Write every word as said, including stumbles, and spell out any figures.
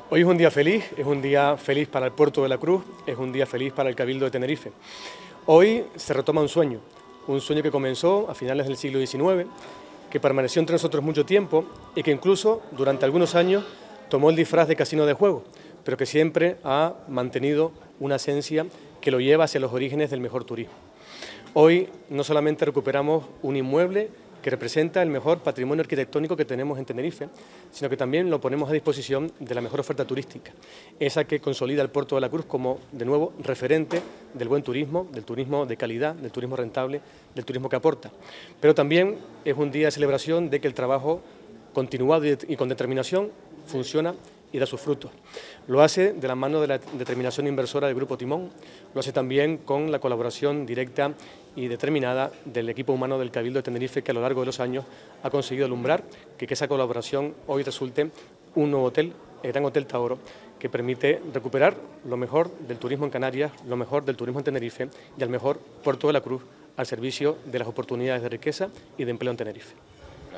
Hoy es un día feliz, es un día feliz para el Puerto de la Cruz, es un día feliz para el Cabildo de Tenerife. Hoy se retoma un sueño, un sueño que comenzó a finales del siglo diecinueve, que permaneció entre nosotros mucho tiempo y que incluso durante algunos años tomó el disfraz de casino de juego, pero que siempre ha mantenido una esencia que lo lleva hacia los orígenes del mejor turismo. Hoy no solamente recuperamos un inmueble que representa el mejor patrimonio arquitectónico que tenemos en Tenerife, sino que también lo ponemos a disposición de la mejor oferta turística, esa que consolida el Puerto de la Cruz como, de nuevo, referente del buen turismo, del turismo de calidad, del turismo rentable, del turismo que aporta. Pero también es un día de celebración de que el trabajo continuado y con determinación funciona y da sus frutos. Lo hace de la mano de la determinación inversora del Grupo Timón, lo hace también con la colaboración directa y determinada del equipo humano del Cabildo de Tenerife, que a lo largo de los años ha conseguido alumbrar que, que esa colaboración hoy resulte un nuevo hotel, el Gran Hotel Taoro, que permite recuperar lo mejor del turismo en Canarias, lo mejor del turismo en Tenerife y al mejor Puerto de la Cruz al servicio de las oportunidades de riqueza y de empleo en Tenerife.